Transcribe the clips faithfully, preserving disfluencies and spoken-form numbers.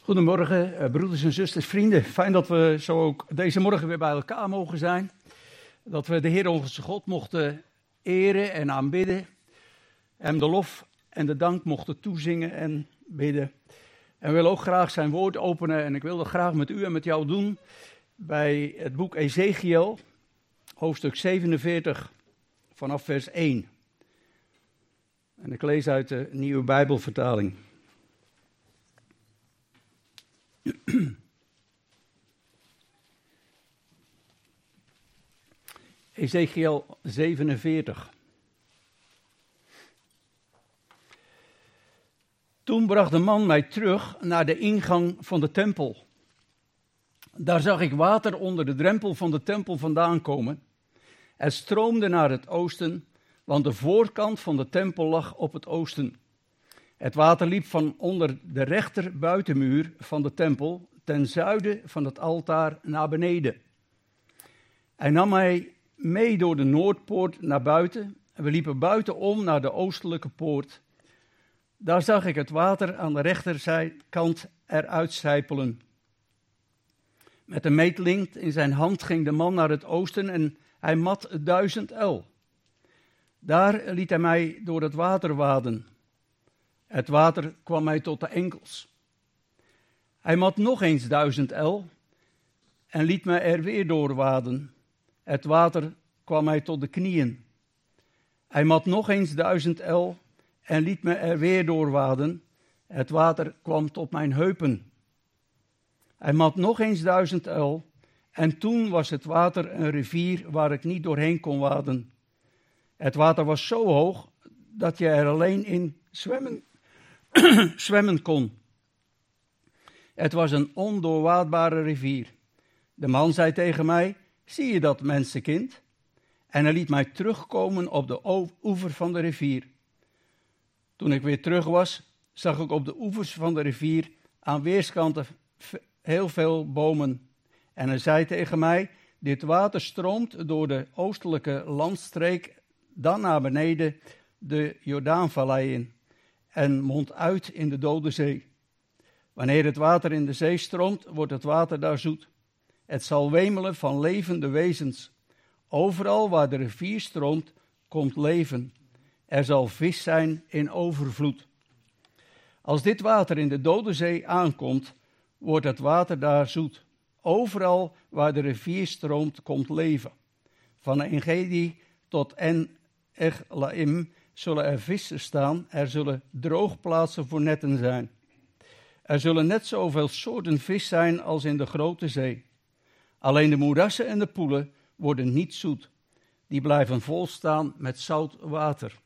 Goedemorgen, eh, broeders en zusters, vrienden. Fijn dat we zo ook deze morgen weer bij elkaar mogen zijn. Dat we de Heer onze God mochten eren en aanbidden. Hem de lof en de dank mochten toezingen en bidden. En we willen ook graag zijn woord openen. En ik wil dat graag met u en met jou doen bij het boek Ezechiel, hoofdstuk zevenenveertig, vanaf vers één. En ik lees uit de Nieuwe Bijbelvertaling. Ezechiel zevenenveertig. Toen bracht de man mij terug naar de ingang van de tempel. Daar zag ik water onder de drempel van de tempel vandaan komen. Het stroomde naar het oosten, want de voorkant van de tempel lag op het oosten. Het water liep van onder de rechter buitenmuur van de tempel ten zuiden van het altaar naar beneden. Hij nam mij mee door de noordpoort naar buiten en we liepen buitenom naar de oostelijke poort. Daar zag ik het water aan de rechterzijkant eruit sijpelen. Met een meetlint in zijn hand ging de man naar het oosten en hij mat duizend el. Daar liet hij mij door het water waden. Het water kwam mij tot de enkels. Hij mat nog eens duizend el en liet mij er weer door waden. Het water kwam mij tot de knieën. Hij mat nog eens duizend el en liet me er weer door waden. Het water kwam tot mijn heupen. Hij mat nog eens duizend el en toen was het water een rivier waar ik niet doorheen kon waden. Het water was zo hoog dat je er alleen in zwemmen, zwemmen kon. Het was een ondoorwaadbare rivier. De man zei tegen mij, zie je dat, mensenkind? En hij liet mij terugkomen op de oever van de rivier. Toen ik weer terug was, zag ik op de oevers van de rivier aan weerskanten heel veel bomen. En hij zei tegen mij, dit water stroomt door de oostelijke landstreek, dan naar beneden de Jordaanvallei in en mondt uit in de Dode Zee. Wanneer het water in de zee stroomt, wordt het water daar zoet. Het zal wemelen van levende wezens. Overal waar de rivier stroomt, komt leven. Er zal vis zijn in overvloed. Als dit water in de Dode Zee aankomt, wordt het water daar zoet. Overal waar de rivier stroomt, komt leven. Van Engedi tot En-Eglaim zullen er vissen staan. Er zullen droogplaatsen voor netten zijn. Er zullen net zoveel soorten vis zijn als in de grote zee. Alleen de moerassen en de poelen worden niet zoet. Die blijven volstaan met zout water.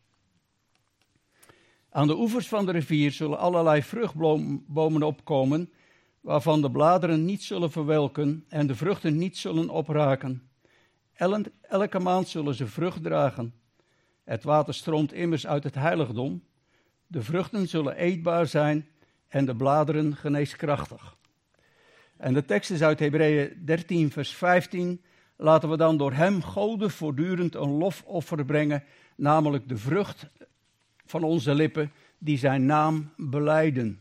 Aan de oevers van de rivier zullen allerlei vruchtbomen opkomen, waarvan de bladeren niet zullen verwelken en de vruchten niet zullen opraken. Elke maand zullen ze vrucht dragen. Het water stroomt immers uit het heiligdom. De vruchten zullen eetbaar zijn en de bladeren geneeskrachtig. En de tekst is uit Hebreeën dertien, vers vijftien. Laten we dan door hem Gode voortdurend een lofoffer brengen, namelijk de vrucht van onze lippen, die zijn naam belijden.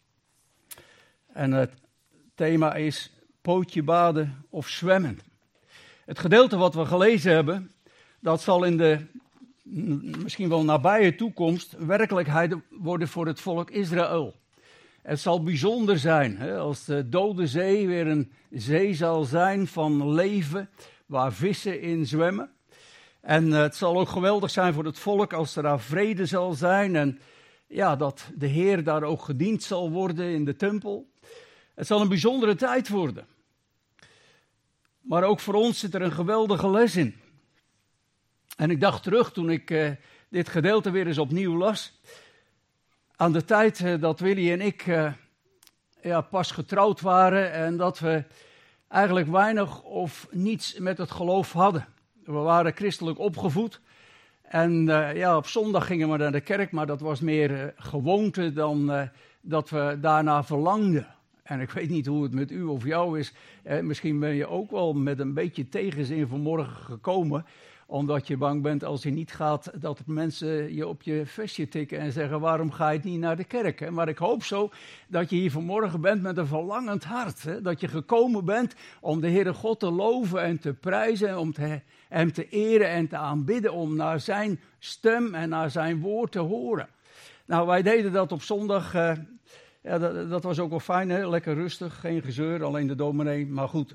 En het thema is pootje baden of zwemmen. Het gedeelte wat we gelezen hebben, dat zal in de misschien wel nabije toekomst werkelijkheid worden voor het volk Israël. Het zal bijzonder zijn, hè, als de Dode Zee weer een zee zal zijn van leven, waar vissen in zwemmen. En uh, het zal ook geweldig zijn voor het volk als er daar vrede zal zijn en ja, dat de Heer daar ook gediend zal worden in de tempel. Het zal een bijzondere tijd worden. Maar ook voor ons zit er een geweldige les in. En ik dacht terug toen ik uh, dit gedeelte weer eens opnieuw las, aan de tijd uh, dat Willy en ik uh, ja, pas getrouwd waren en dat we eigenlijk weinig of niets met het geloof hadden. We waren christelijk opgevoed en uh, ja, op zondag gingen we naar de kerk, maar dat was meer uh, gewoonte dan uh, dat we daarna verlangden. En ik weet niet hoe het met u of jou is. Eh, misschien ben je ook wel met een beetje tegenzin vanmorgen gekomen, omdat je bang bent als je niet gaat, dat mensen je op je vestje tikken en zeggen, waarom ga je niet naar de kerk? Hè? Maar ik hoop zo dat je hier vanmorgen bent met een verlangend hart. Hè? Dat je gekomen bent om de Heere God te loven en te prijzen, om te, hem te eren en te aanbidden, om naar zijn stem en naar zijn woord te horen. Nou, wij deden dat op zondag. Uh, ja, dat, dat was ook wel fijn, hè? Lekker rustig, geen gezeur, alleen de dominee, maar goed.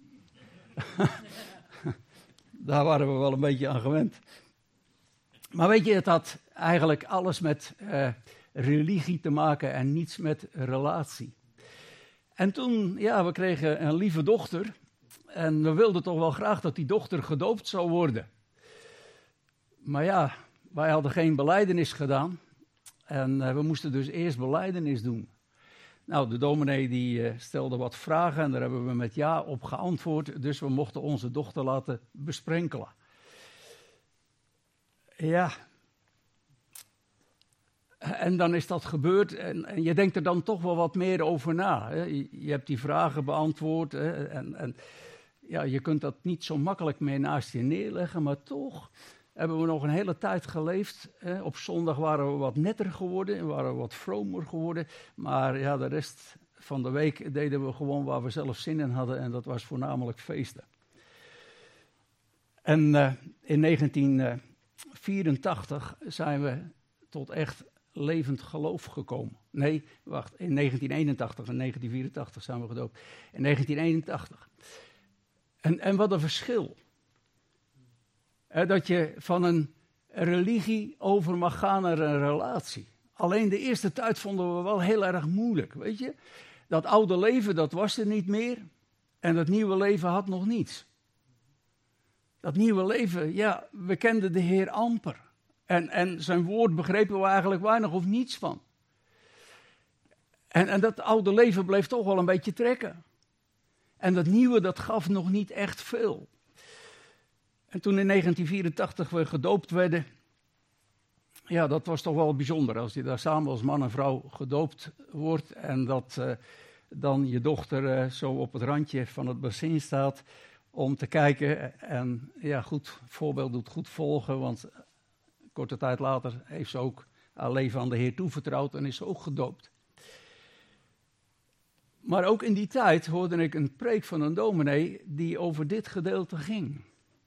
Daar waren we wel een beetje aan gewend. Maar weet je, het had eigenlijk alles met uh, religie te maken en niets met relatie. En toen, ja, we kregen een lieve dochter. En we wilden toch wel graag dat die dochter gedoopt zou worden. Maar ja, wij hadden geen belijdenis gedaan. En uh, we moesten dus eerst belijdenis doen. Nou, de dominee die uh, stelde wat vragen en daar hebben we met ja op geantwoord. Dus we mochten onze dochter laten besprenkelen. Ja. En dan is dat gebeurd en, en je denkt er dan toch wel wat meer over na. Hè. Je, je hebt die vragen beantwoord hè, en, en ja, je kunt dat niet zo makkelijk meer naast je neerleggen, maar toch hebben we nog een hele tijd geleefd. Hè. Op zondag waren we wat netter geworden en waren we wat vromer geworden. Maar ja, de rest van de week deden we gewoon waar we zelf zin in hadden. En dat was voornamelijk feesten. En uh, in negentien vierentachtig zijn we tot echt levend geloof gekomen. Nee, wacht, in negentien eenentachtig en negentien vierentachtig zijn we gedoopt. In negentien eenentachtig. En, en wat een verschil. He, dat je van een religie over mag gaan naar een relatie. Alleen de eerste tijd vonden we wel heel erg moeilijk, weet je. Dat oude leven, dat was er niet meer. En dat nieuwe leven had nog niets. Dat nieuwe leven, ja, we kenden de Heer amper. En, en zijn woord begrepen we eigenlijk weinig of niets van. En, en dat oude leven bleef toch wel een beetje trekken. En dat nieuwe, dat gaf nog niet echt veel. En toen in negentien vierentachtig we gedoopt werden, ja, dat was toch wel bijzonder. Als je daar samen als man en vrouw gedoopt wordt en dat uh, dan je dochter uh, zo op het randje van het bassin staat om te kijken. En ja, goed, voorbeeld doet goed volgen, want korte tijd later heeft ze ook haar leven aan de Heer toevertrouwd en is ze ook gedoopt. Maar ook in die tijd hoorde ik een preek van een dominee die over dit gedeelte ging.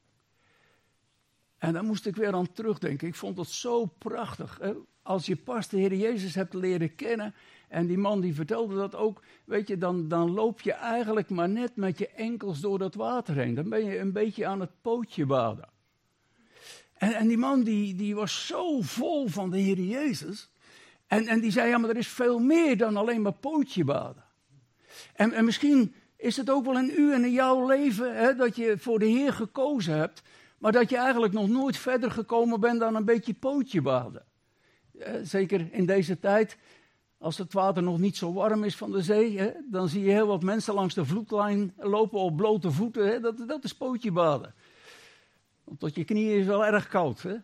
En daar moest ik weer aan terugdenken. Ik vond het zo prachtig. Als je pas de Heer Jezus hebt leren kennen, en die man die vertelde dat ook, weet je, dan, dan loop je eigenlijk maar net met je enkels door dat water heen. Dan ben je een beetje aan het pootje baden. En, en die man die, die was zo vol van de Heer Jezus. En, en die zei, ja, maar er is veel meer dan alleen maar pootje baden. En, en misschien is het ook wel in u en in jouw leven, hè, dat je voor de Heer gekozen hebt, maar dat je eigenlijk nog nooit verder gekomen bent dan een beetje pootje baden. Eh, zeker in deze tijd, als het water nog niet zo warm is van de zee, hè, dan zie je heel wat mensen langs de vloedlijn lopen op blote voeten. Hè, dat, dat is pootje baden. Want tot je knieën is wel erg koud. Hè?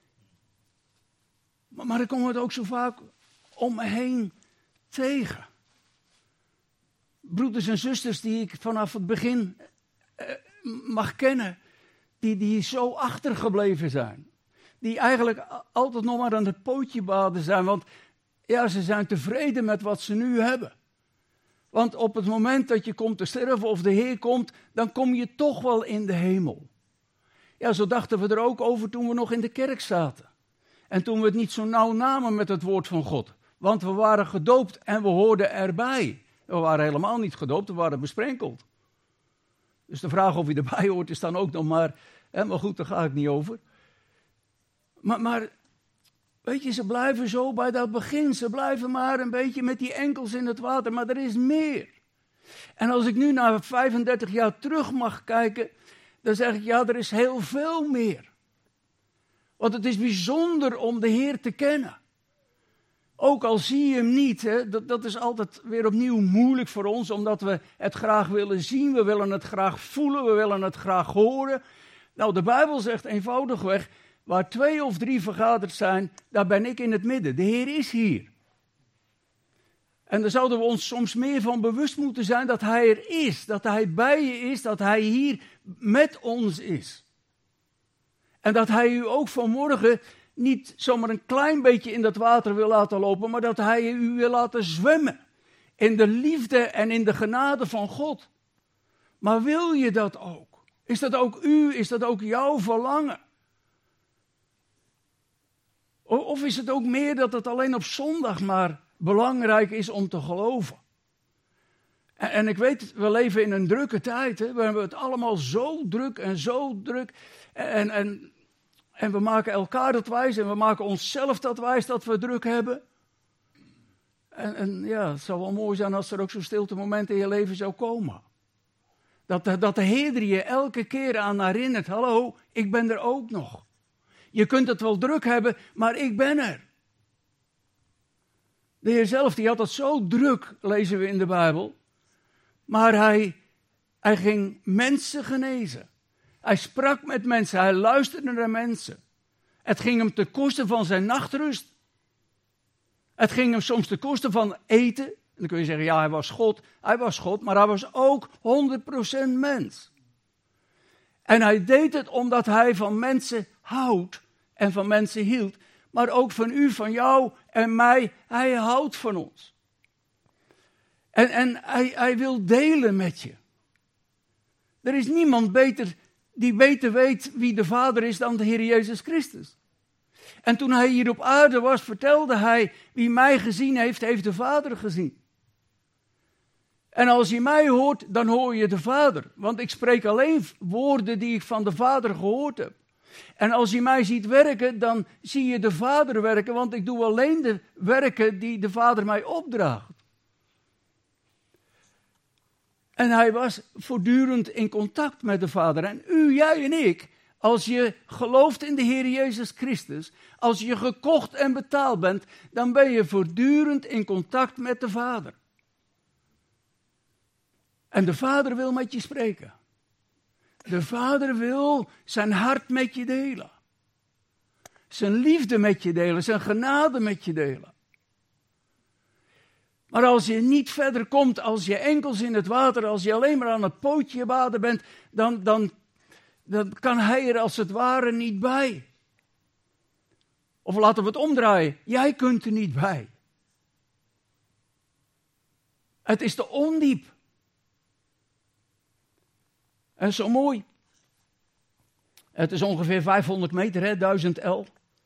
Maar, maar ik kom het ook zo vaak om me heen tegen. Broeders en zusters die ik vanaf het begin eh, mag kennen, die, die zo achtergebleven zijn. Die eigenlijk altijd nog maar aan het pootje baden zijn, want ja, ze zijn tevreden met wat ze nu hebben. Want op het moment dat je komt te sterven of de Heer komt, dan kom je toch wel in de hemel. Ja, zo dachten we er ook over toen we nog in de kerk zaten. En toen we het niet zo nauw namen met het woord van God. Want we waren gedoopt en we hoorden erbij. We waren helemaal niet gedoopt, we waren besprenkeld. Dus de vraag of je erbij hoort is dan ook nog maar, hè, maar goed, daar ga ik niet over. Maar, maar, weet je, ze blijven zo bij dat begin. Ze blijven maar een beetje met die enkels in het water, maar er is meer. En als ik nu naar vijfendertig jaar terug mag kijken, dan zeg ik, ja, er is heel veel meer. Want het is bijzonder om de Heer te kennen. Ook al zie je hem niet, hè, dat, dat is altijd weer opnieuw moeilijk voor ons, omdat we het graag willen zien, we willen het graag voelen, we willen het graag horen. Nou, de Bijbel zegt eenvoudigweg, waar twee of drie vergaderd zijn, daar ben ik in het midden. De Heer is hier. En daar zouden we ons soms meer van bewust moeten zijn dat Hij er is, dat Hij bij je is, dat Hij hier met ons is. En dat hij u ook vanmorgen niet zomaar een klein beetje in dat water wil laten lopen, maar dat hij u wil laten zwemmen. In de liefde en in de genade van God. Maar wil je dat ook? Is dat ook u? Is dat ook jouw verlangen? Of is het ook meer dat het alleen op zondag maar belangrijk is om te geloven? En, en ik weet, we leven in een drukke tijd. Hè? We hebben het allemaal zo druk en zo druk. En, en, en we maken elkaar dat wijs en we maken onszelf dat wijs dat we druk hebben. En, en ja, het zou wel mooi zijn als er ook zo'n stiltemomenten in je leven zou komen. Dat, dat de Heer er je elke keer aan herinnert. Hallo, ik ben er ook nog. Je kunt het wel druk hebben, maar ik ben er. De Heer zelf, die had het zo druk, lezen we in de Bijbel. Maar hij, hij ging mensen genezen. Hij sprak met mensen, hij luisterde naar mensen. Het ging hem ten koste van zijn nachtrust. Het ging hem soms ten koste van eten. En dan kun je zeggen, ja, hij was God. Hij was God, maar hij was ook honderd procent mens. En hij deed het omdat hij van mensen houdt en van mensen hield. Maar ook van u, van jou en mij. Hij houdt van ons. En, en hij, hij wil delen met je. Er is niemand beter die beter weet wie de Vader is dan de Heer Jezus Christus. En toen hij hier op aarde was, vertelde hij, wie mij gezien heeft, heeft de Vader gezien. En als je mij hoort, dan hoor je de Vader. Want ik spreek alleen woorden die ik van de Vader gehoord heb. En als je mij ziet werken, dan zie je de Vader werken, want ik doe alleen de werken die de Vader mij opdraagt. En hij was voortdurend in contact met de Vader. En u, jij en ik, als je gelooft in de Heer Jezus Christus, als je gekocht en betaald bent, dan ben je voortdurend in contact met de Vader. En de Vader wil met je spreken. De Vader wil zijn hart met je delen. Zijn liefde met je delen, zijn genade met je delen. Maar als je niet verder komt, als je enkels in het water, als je alleen maar aan het pootje baden bent, dan, dan, dan kan hij er als het ware niet bij. Of laten we het omdraaien, jij kunt er niet bij. Het is te ondiep. En zo mooi. Het is ongeveer vijfhonderd meter, hè, duizend el.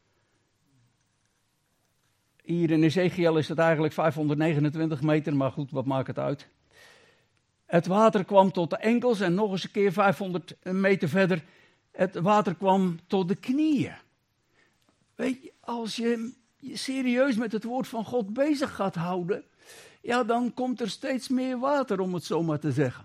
Hier in Ezekiel is het eigenlijk vijfhonderdnegenentwintig meter, maar goed, wat maakt het uit? Het water kwam tot de enkels en nog eens een keer vijfhonderd meter verder. Het water kwam tot de knieën. Weet je, als je je serieus met het woord van God bezig gaat houden, ja, dan komt er steeds meer water, om het zo maar te zeggen.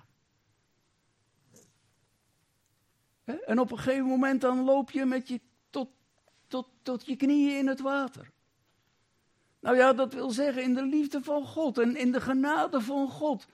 En op een gegeven moment dan loop je met je tot, tot, tot je knieën in het water. Nou ja, dat wil zeggen in de liefde van God en in de genade van God.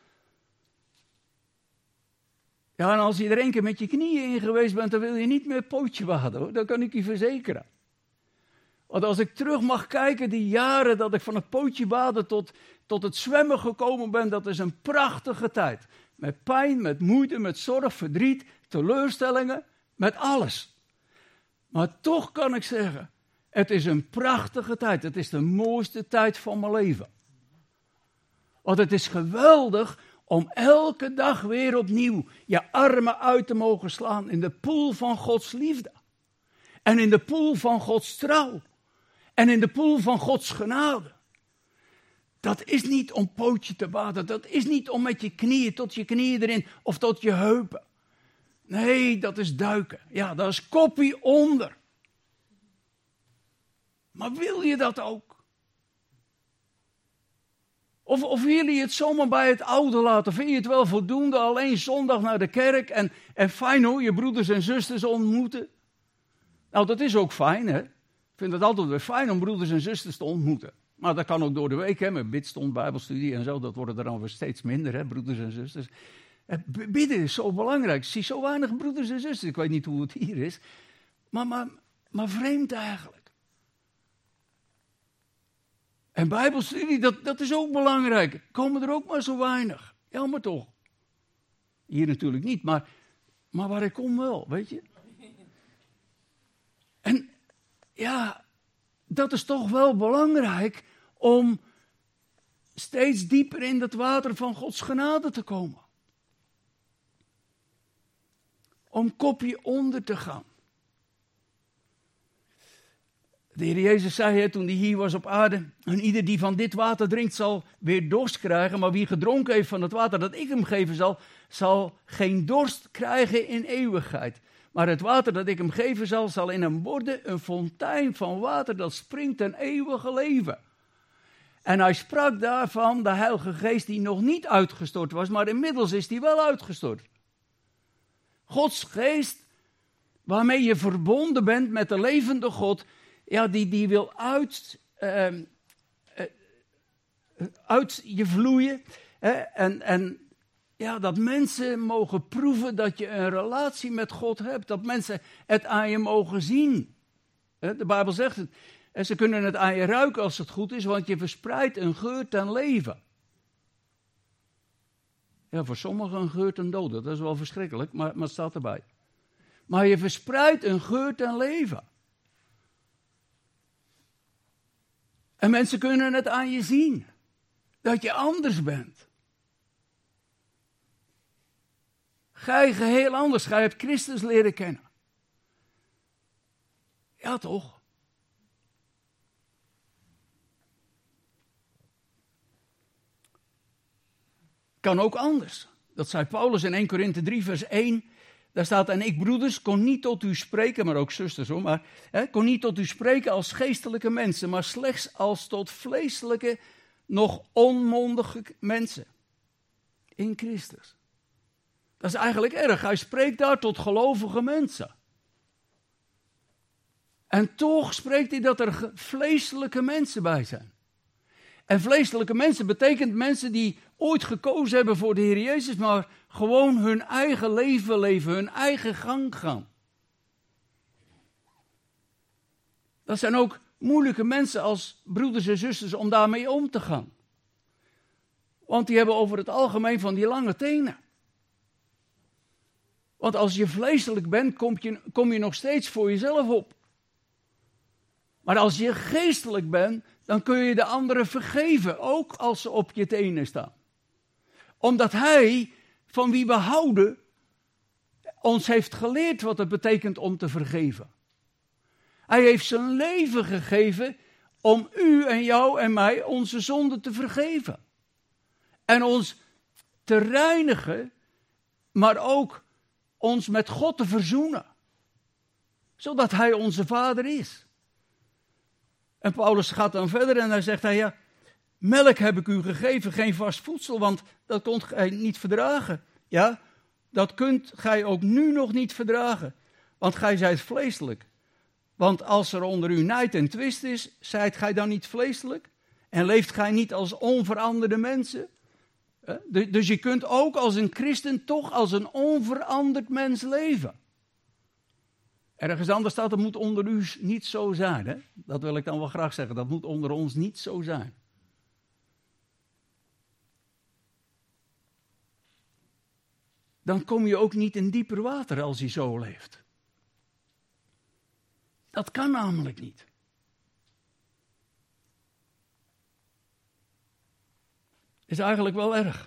Ja, en als je er één keer met je knieën in geweest bent, dan wil je niet meer pootje waden, hoor. Dat kan ik je verzekeren. Want als ik terug mag kijken, die jaren dat ik van het pootje baden tot, tot het zwemmen gekomen ben, dat is een prachtige tijd. Met pijn, met moeite, met zorg, verdriet, teleurstellingen, met alles. Maar toch kan ik zeggen, het is een prachtige tijd. Het is de mooiste tijd van mijn leven. Want het is geweldig om elke dag weer opnieuw je armen uit te mogen slaan in de poel van Gods liefde. En in de poel van Gods trouw. En in de poel van Gods genade. Dat is niet om pootje te baden. Dat is niet om met je knieën tot je knieën erin of tot je heupen. Nee, dat is duiken. Ja, dat is koppie onder. Maar wil je dat ook? Of, of wil je het zomaar bij het oude laten? Vind je het wel voldoende alleen zondag naar de kerk en, en fijn hoor, je broeders en zusters ontmoeten? Nou, dat is ook fijn, hè. Ik vind het altijd weer fijn om broeders en zusters te ontmoeten. Maar dat kan ook door de week, hè, met bidstond, bijbelstudie en zo. Dat worden er dan weer steeds minder, hè, broeders en zusters. Bidden is zo belangrijk. Ik zie zo weinig broeders en zusters. Ik weet niet hoe het hier is. Maar, maar, maar vreemd eigenlijk. En bijbelstudie, dat, dat is ook belangrijk. Komen er ook maar zo weinig. Jammer toch. Hier natuurlijk niet, maar, maar waar ik kom wel, weet je. En ja, dat is toch wel belangrijk om steeds dieper in het water van Gods genade te komen. Om kopje onder te gaan. De Heer Jezus zei het toen hij hier was op aarde. En ieder die van dit water drinkt zal weer dorst krijgen. Maar wie gedronken heeft van het water dat ik hem geven zal, zal geen dorst krijgen in eeuwigheid. Maar het water dat ik hem geven zal, zal in hem worden een fontein van water dat springt ten eeuwige leven. En hij sprak daarvan de Heilige Geest die nog niet uitgestort was, maar inmiddels is die wel uitgestort. Gods Geest, waarmee je verbonden bent met de levende God, ja, die, die wil uit, uh, uh, uit je vloeien. Hè? En, en ja, dat mensen mogen proeven dat je een relatie met God hebt. Dat mensen het aan je mogen zien. Hè? De Bijbel zegt het. En ze kunnen het aan je ruiken als het goed is, want je verspreidt een geur ten leven. Ja, voor sommigen een geur ten dode. Dat is wel verschrikkelijk, maar, maar het staat erbij. Maar je verspreidt een geur ten leven. En mensen kunnen het aan je zien. Dat je anders bent. Ga je geheel anders. Ga je het Christus leren kennen. Ja, toch? Kan ook anders. Dat zei Paulus in Eerste Korinthe drie vers één. Daar staat, en ik broeders kon niet tot u spreken, maar ook zusters hoor, maar hè, kon niet tot u spreken als geestelijke mensen, maar slechts als tot vleeselijke, nog onmondige mensen. In Christus. Dat is eigenlijk erg. Hij spreekt daar tot gelovige mensen. En toch spreekt hij dat er vleeselijke mensen bij zijn. En vleeselijke mensen betekent mensen die ooit gekozen hebben voor de Heer Jezus, maar gewoon hun eigen leven leven, hun eigen gang gaan. Dat zijn ook moeilijke mensen als broeders en zusters om daarmee om te gaan. Want die hebben over het algemeen van die lange tenen. Want als je vleeselijk bent, kom je, kom je nog steeds voor jezelf op. Maar als je geestelijk bent, dan kun je de anderen vergeven, ook als ze op je tenen staan. Omdat hij, van wie we houden, ons heeft geleerd wat het betekent om te vergeven. Hij heeft zijn leven gegeven om u en jou en mij onze zonden te vergeven. En ons te reinigen, maar ook ons met God te verzoenen. Zodat hij onze vader is. En Paulus gaat dan verder en hij zegt, hij, ja, melk heb ik u gegeven, geen vast voedsel, want dat kunt gij niet verdragen. Ja, dat kunt gij ook nu nog niet verdragen, want gij zijt vleeselijk. Want als er onder u nijd en twist is, zijt gij dan niet vleeselijk? En leeft gij niet als onveranderde mensen? Dus je kunt ook als een christen toch als een onveranderd mens leven. Ergens anders staat, dat moet onder u niet zo zijn. Hè? Dat wil ik dan wel graag zeggen, dat moet onder ons niet zo zijn. Dan kom je ook niet in dieper water als je zo leeft. Dat kan namelijk niet. Is eigenlijk wel erg.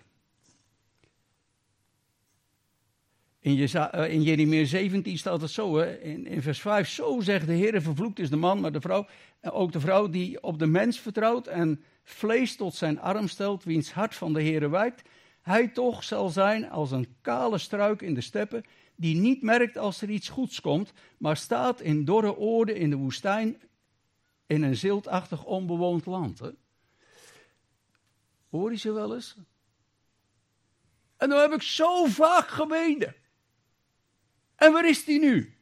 In, Jeza, in Jeremia zeventien staat het zo, hè? In, in vers vijf. Zo zegt de Heer, vervloekt is de man, maar de vrouw, ook de vrouw die op de mens vertrouwt en vlees tot zijn arm stelt, wiens hart van de Heer wijkt. Hij toch zal zijn als een kale struik in de steppen, die niet merkt als er iets goeds komt, maar staat in dorre oorden in de woestijn, in een ziltachtig onbewoond land. Hè? Hoor je ze wel eens? En dan heb ik zo vaak gebeden. En waar is die nu?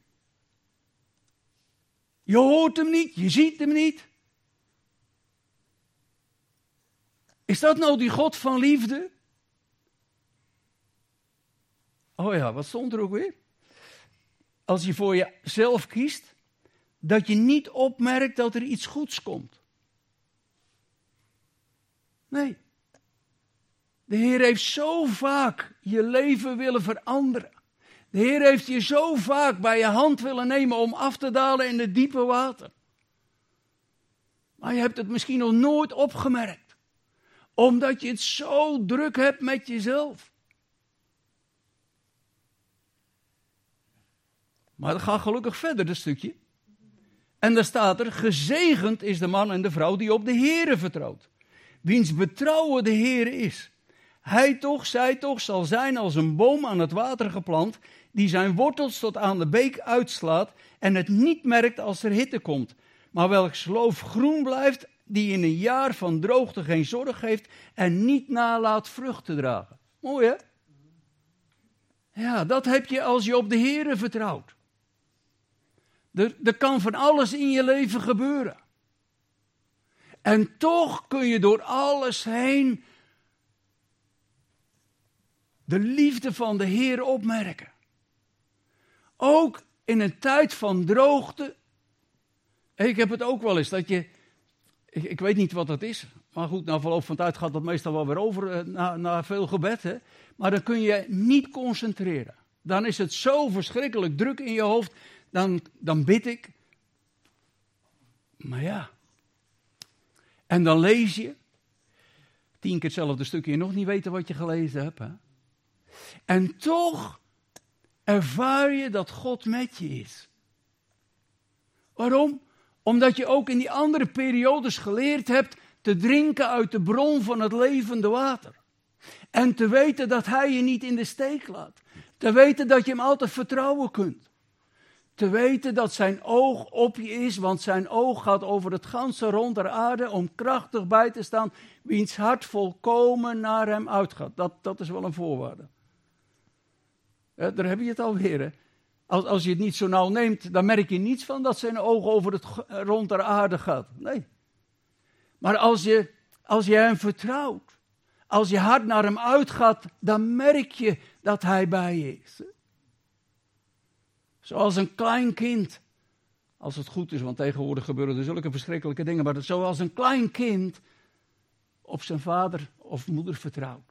Je hoort hem niet, je ziet hem niet. Is dat nou die God van liefde? Oh ja, wat stond er ook weer? Als je voor jezelf kiest, dat je niet opmerkt dat er iets goeds komt. Nee. De Heer heeft zo vaak je leven willen veranderen. De Heer heeft je zo vaak bij je hand willen nemen om af te dalen in het diepe water. Maar je hebt het misschien nog nooit opgemerkt. Omdat je het zo druk hebt met jezelf. Maar dat gaat gelukkig verder, dat stukje. En daar staat er, gezegend is de man en de vrouw die op de Heere vertrouwt. Wiens betrouwen de Heere is. Hij toch, zij toch, zal zijn als een boom aan het water geplant, die zijn wortels tot aan de beek uitslaat en het niet merkt als er hitte komt. Maar welks loof groen blijft, die in een jaar van droogte geen zorg heeft en niet nalaat vrucht te dragen. Mooi hè? Ja, dat heb je als je op de Heere vertrouwt. Er, er kan van alles in je leven gebeuren. En toch kun je door alles heen de liefde van de Heer opmerken. Ook in een tijd van droogte. Ik heb het ook wel eens dat je, ik, ik weet niet wat dat is, maar goed, na verloop van tijd gaat dat meestal wel weer over na, na veel gebed. Hè? Maar dan kun je niet concentreren. Dan is het zo verschrikkelijk druk in je hoofd, dan, dan bid ik. Maar ja, en dan lees je, tien keer hetzelfde stukje en nog niet weten wat je gelezen hebt. Hè? En toch ervaar je dat God met je is. Waarom? Omdat je ook in die andere periodes geleerd hebt te drinken uit de bron van het levende water. En te weten dat Hij je niet in de steek laat. Te weten dat je Hem altijd vertrouwen kunt. Te weten dat zijn oog op je is, want zijn oog gaat over het ganse rond der aarde om krachtig bij te staan, wiens hart volkomen naar Hem uitgaat. Dat, dat is wel een voorwaarde. Ja, daar heb je het alweer. Hè? Als, als je het niet zo nauw neemt, dan merk je niets van dat zijn oog over het rond der aarde gaat. Nee. Maar als je, als je Hem vertrouwt, als je hart naar Hem uitgaat, dan merk je dat Hij bij je is. Zoals een klein kind, als het goed is, want tegenwoordig gebeuren er zulke verschrikkelijke dingen, maar zoals een klein kind op zijn vader of moeder vertrouwt.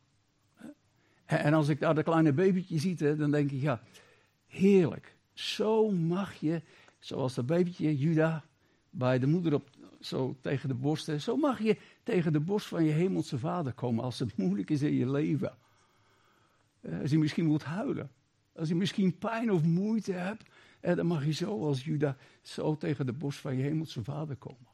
En als ik daar de kleine babytje zie, dan denk ik, ja, heerlijk. Zo mag je, zoals dat babytje Juda bij de moeder op, zo tegen de borst, zo mag je tegen de borst van je hemelse vader komen als het moeilijk is in je leven. Als je misschien moet huilen. Als je misschien pijn of moeite hebt, dan mag je zo als Juda zo tegen de borst van je hemelse vader komen.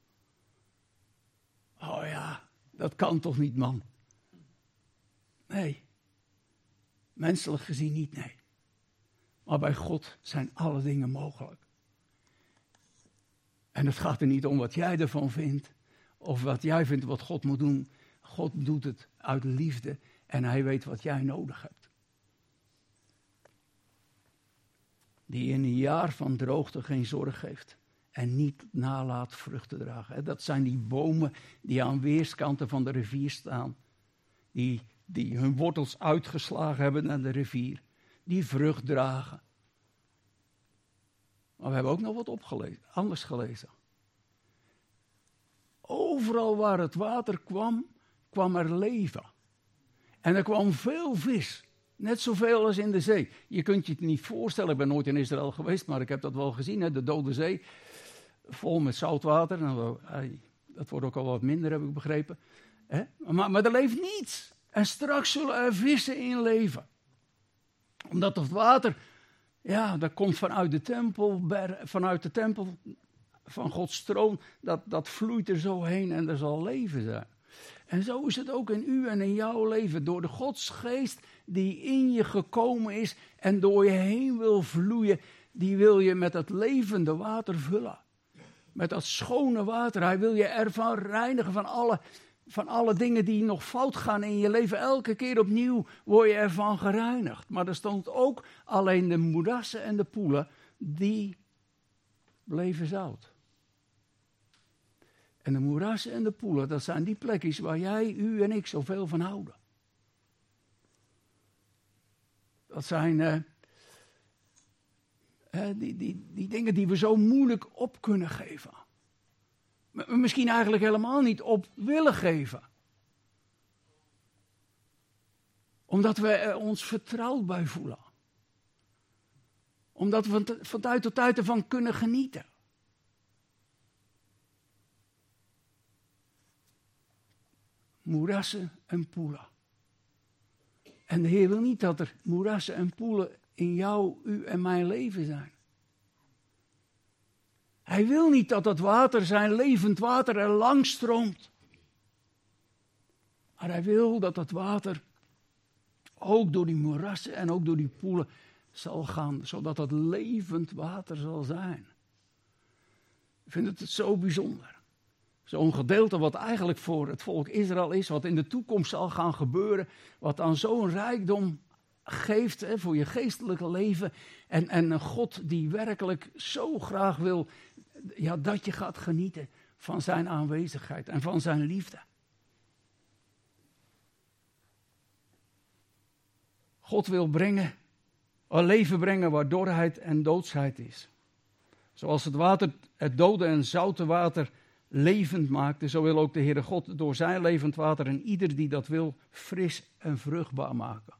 Oh ja, dat kan toch niet, man? Nee. Menselijk gezien niet, nee. Maar bij God zijn alle dingen mogelijk. En het gaat er niet om wat jij ervan vindt, of wat jij vindt wat God moet doen. God doet het uit liefde en Hij weet wat jij nodig hebt. Die in een jaar van droogte geen zorg heeft en niet nalaat vruchten dragen. Dat zijn die bomen die aan weerskanten van de rivier staan. Die, die hun wortels uitgeslagen hebben naar de rivier. Die vrucht dragen. Maar we hebben ook nog wat opgelezen, anders gelezen. Overal waar het water kwam, kwam er leven. En er kwam veel vis. Net zoveel als in de zee. Je kunt je het niet voorstellen, ik ben nooit in Israël geweest, maar ik heb dat wel gezien, hè? De Dode Zee, vol met zoutwater. Nou, dat wordt ook al wat minder, heb ik begrepen. Hè? Maar, maar er leeft niets. En straks zullen er vissen in leven. Omdat het water, ja, dat komt vanuit de tempel, vanuit de tempel van Gods troon, dat, dat vloeit er zo heen en er zal leven zijn. En zo is het ook in u en in jouw leven. Door de Godsgeest die in je gekomen is en door je heen wil vloeien, die wil je met het levende water vullen. Met dat schone water. Hij wil je ervan reinigen van alle, van alle dingen die nog fout gaan in je leven. Elke keer opnieuw word je ervan gereinigd. Maar er stond ook alleen de moerassen en de poelen, die bleven zout. En de moerassen en de poelen, dat zijn die plekjes waar jij, u en ik zoveel van houden. Dat zijn uh, uh, die, die, die dingen die we zo moeilijk op kunnen geven. M- misschien eigenlijk helemaal niet op willen geven. Omdat we er ons vertrouwd bij voelen. Omdat we van, van tijd tot tijd ervan kunnen genieten. Moerassen en poelen. En de Heer wil niet dat er moerassen en poelen in jou, u en mijn leven zijn. Hij wil niet dat dat water, zijn levend water, er langs stroomt. Maar hij wil dat dat water ook door die moerassen en ook door die poelen zal gaan, zodat dat levend water zal zijn. Ik vind het zo bijzonder. Zo'n gedeelte wat eigenlijk voor het volk Israël is, wat in de toekomst zal gaan gebeuren, wat dan zo'n rijkdom geeft hè, voor je geestelijke leven. En, en een God die werkelijk zo graag wil ja, dat je gaat genieten van zijn aanwezigheid en van zijn liefde. God wil brengen, een leven brengen waar dorheid en doodsheid is. Zoals het water, het dode en zoute water levend maakte, zo wil ook de Heere God door zijn levend water en ieder die dat wil fris en vruchtbaar maken.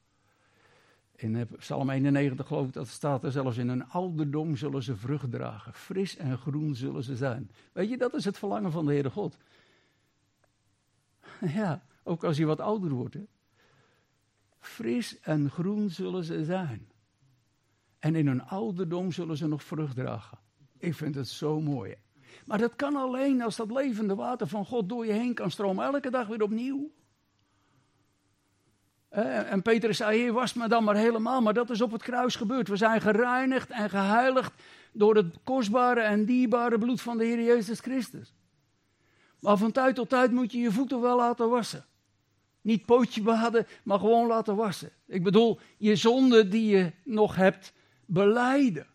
In Psalm eenennegentig geloof ik dat staat er zelfs in een ouderdom zullen ze vrucht dragen. Fris en groen zullen ze zijn. Weet je, dat is het verlangen van de Heere God. Ja, ook als je wat ouder wordt. Hè? Fris en groen zullen ze zijn. En in hun ouderdom zullen ze nog vrucht dragen. Ik vind het zo mooi. Maar dat kan alleen als dat levende water van God door je heen kan stromen. Elke dag weer opnieuw. En Petrus zei, Heer, was me dan maar helemaal. Maar dat is op het kruis gebeurd. We zijn gereinigd en geheiligd door het kostbare en dierbare bloed van de Heer Jezus Christus. Maar van tijd tot tijd moet je je voeten wel laten wassen. Niet pootje baden, maar gewoon laten wassen. Ik bedoel, je zonde die je nog hebt, belijden.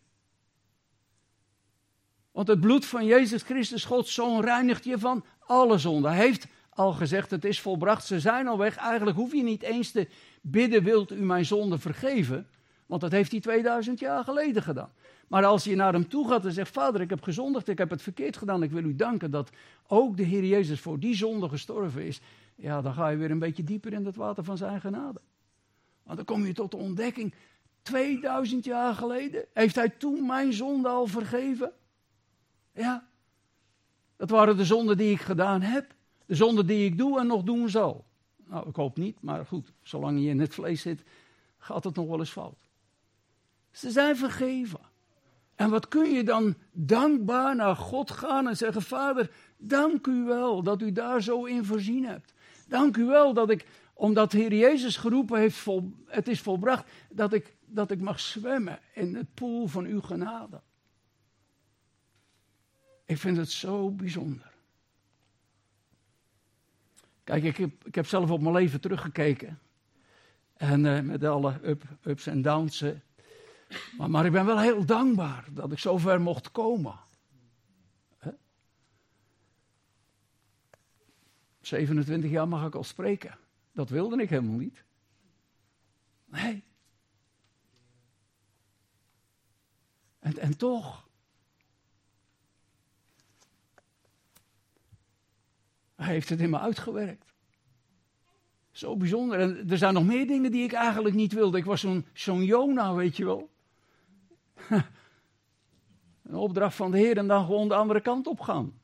Want het bloed van Jezus Christus, Gods Zoon, reinigt je van alle zonde. Hij heeft al gezegd, het is volbracht, ze zijn al weg. Eigenlijk hoef je niet eens te bidden, wilt u mijn zonde vergeven? Want dat heeft hij tweeduizend jaar geleden gedaan. Maar als je naar hem toe gaat en zegt, Vader, ik heb gezondigd, ik heb het verkeerd gedaan. Ik wil u danken dat ook de Heer Jezus voor die zonde gestorven is. Ja, dan ga je weer een beetje dieper in het water van zijn genade. Want dan kom je tot de ontdekking, tweeduizend jaar geleden heeft hij toen mijn zonde al vergeven. Ja, dat waren de zonden die ik gedaan heb. De zonden die ik doe en nog doen zal. Nou, ik hoop niet, maar goed, zolang je in het vlees zit, gaat het nog wel eens fout. Ze zijn vergeven. En wat kun je dan dankbaar naar God gaan en zeggen, Vader, dank u wel dat u daar zo in voorzien hebt. Dank u wel dat ik, omdat de Heer Jezus geroepen heeft, vol, het is volbracht, dat ik, dat ik mag zwemmen in het poel van uw genade. Ik vind het zo bijzonder. Kijk, ik heb, ik heb zelf op mijn leven teruggekeken. En uh, met alle up, ups en downs. Uh, maar, maar ik ben wel heel dankbaar dat ik zo ver mocht komen. Huh? zevenentwintig jaar mag ik al spreken. Dat wilde ik helemaal niet. Nee. En, en toch. Hij heeft het in me uitgewerkt. Zo bijzonder. En er zijn nog meer dingen die ik eigenlijk niet wilde. Ik was zo'n, zo'n Jona, weet je wel. Een opdracht van de Heer en dan gewoon de andere kant op gaan.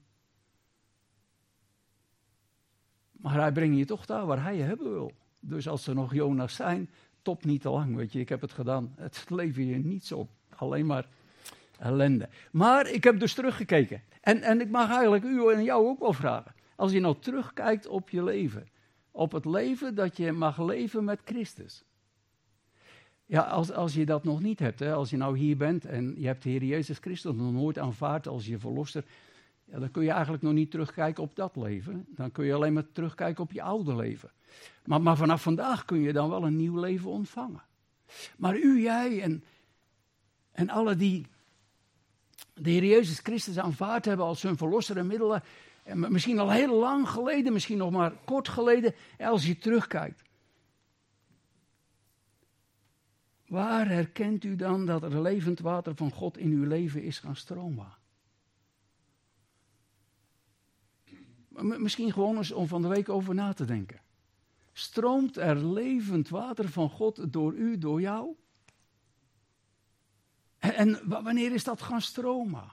Maar hij brengt je toch daar waar hij je hebben wil. Dus als er nog Jona's zijn, top niet te lang, weet je. Ik heb het gedaan. Het leven je niets op. Alleen maar ellende. Maar ik heb dus teruggekeken. En, en ik mag eigenlijk u en jou ook wel vragen. Als je nou terugkijkt op je leven. Op het leven dat je mag leven met Christus. Ja, als, als je dat nog niet hebt. Hè, als je nou hier bent en je hebt de Heer Jezus Christus nog nooit aanvaard als je verlosser. Ja, dan kun je eigenlijk nog niet terugkijken op dat leven. Dan kun je alleen maar terugkijken op je oude leven. Maar, maar vanaf vandaag kun je dan wel een nieuw leven ontvangen. Maar u, jij en, en alle die de Heer Jezus Christus aanvaard hebben als hun verlosser en middelaar. En misschien al heel lang geleden, misschien nog maar kort geleden. Als je terugkijkt. Waar herkent u dan dat er levend water van God in uw leven is gaan stromen? Misschien gewoon eens om van de week over na te denken. Stroomt er levend water van God door u, door jou? En, en wanneer is dat gaan stromen?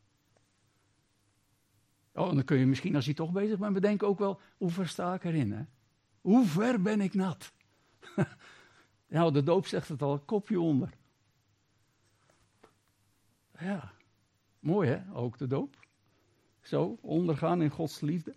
Oh, en dan kun je misschien, als je toch bezig bent, bedenken ook wel, hoe ver sta ik erin? Hè? Hoe ver ben ik nat? Nou, de doop zegt het al, kopje onder. Ja, mooi hè, ook de doop. Zo, ondergaan in Gods liefde.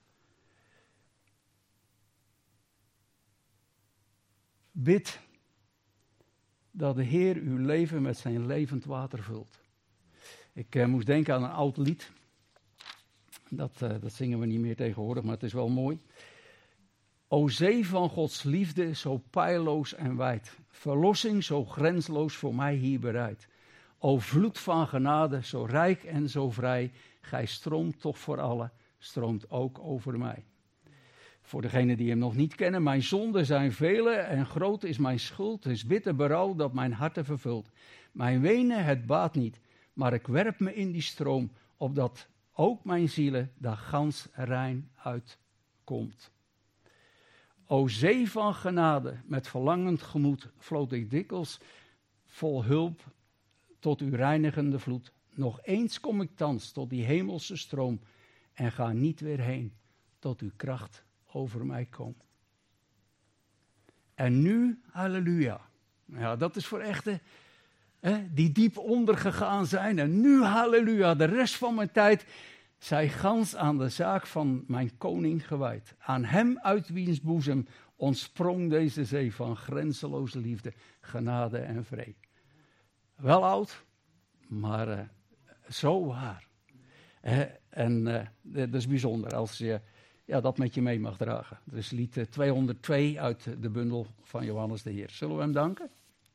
Bid dat de Heer uw leven met zijn levend water vult. Ik uh, moest denken aan een oud lied. Dat, uh, dat zingen we niet meer tegenwoordig, maar het is wel mooi. O zee van Gods liefde, zo peilloos en wijd. Verlossing zo grensloos voor mij hier bereid. O vloed van genade, zo rijk en zo vrij. Gij stroomt toch voor allen, stroomt ook over mij. Voor degenen die hem nog niet kennen, mijn zonden zijn vele en groot is mijn schuld. Het is bitter berouw dat mijn hart vervult. Mijn wenen, het baat niet, maar ik werp me in die stroom, opdat ook mijn zielen daar gans rein uitkomt. O zee van genade, met verlangend gemoed vloot ik dikwijls vol hulp tot uw reinigende vloed. Nog eens kom ik thans tot die hemelse stroom en ga niet weer heen tot uw kracht over mij komt. En nu, halleluja. Ja, dat is voor echten hè, die diep ondergegaan zijn. En nu, halleluja, de rest van mijn tijd zij gans aan de zaak van mijn koning gewijd. Aan hem uit wiens boezem ontsprong deze zee van grenzeloze liefde, genade en vrede. Wel oud, maar uh, zo waar. Uh, en uh, dat is bijzonder als je ja, dat met je mee mag dragen. Dat is lied tweehonderdtwee uit de bundel van Johannes de Heer. Zullen we hem danken?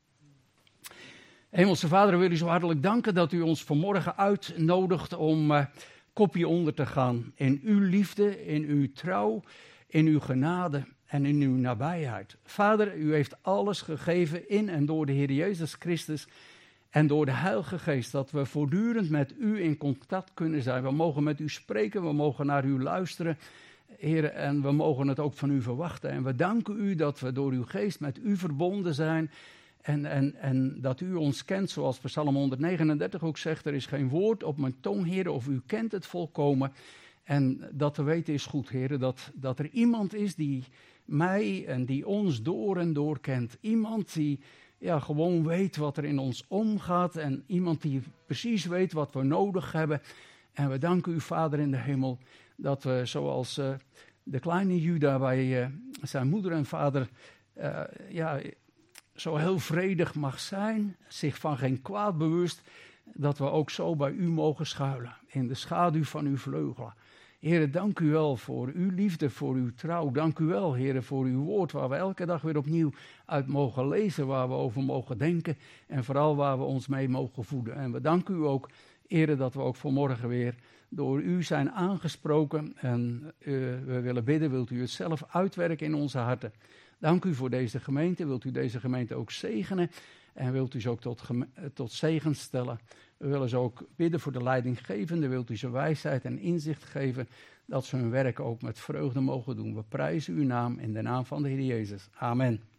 Hemelse Vader, we willen u zo hartelijk danken dat u ons vanmorgen uitnodigt om uh, kopje onder te gaan in uw liefde, in uw trouw, in uw genade en in uw nabijheid. Vader, u heeft alles gegeven in en door de Heer Jezus Christus en door de Heilige Geest, dat we voortdurend met u in contact kunnen zijn. We mogen met u spreken, we mogen naar u luisteren, Heer, en we mogen het ook van u verwachten. En we danken u dat we door uw Geest met u verbonden zijn en, en, en dat u ons kent, zoals Psalm honderdnegenendertig ook zegt, er is geen woord op mijn tong, Heer, of u kent het volkomen. En dat te weten is goed, Heer, dat, dat er iemand is die mij en die ons door en door kent. Iemand die ja, gewoon weet wat er in ons omgaat en iemand die precies weet wat we nodig hebben. En we danken u, Vader in de hemel, dat we zoals uh, de kleine Juda bij uh, zijn moeder en vader uh, ja, zo heel vredig mag zijn, zich van geen kwaad bewust, dat we ook zo bij u mogen schuilen, in de schaduw van uw vleugelen. Heere, dank u wel voor uw liefde, voor uw trouw. Dank u wel, Heere, voor uw woord, waar we elke dag weer opnieuw uit mogen lezen, waar we over mogen denken en vooral waar we ons mee mogen voeden. En we danken u ook, Heere, dat we ook vanmorgen weer door u zijn aangesproken. En uh, we willen bidden, wilt u het zelf uitwerken in onze harten. Dank u voor deze gemeente, wilt u deze gemeente ook zegenen en wilt u ze ook tot, geme- tot zegen stellen. We willen ze ook bidden voor de leidinggevende, wilt u ze wijsheid en inzicht geven, dat ze hun werk ook met vreugde mogen doen. We prijzen uw naam in de naam van de Heer Jezus. Amen.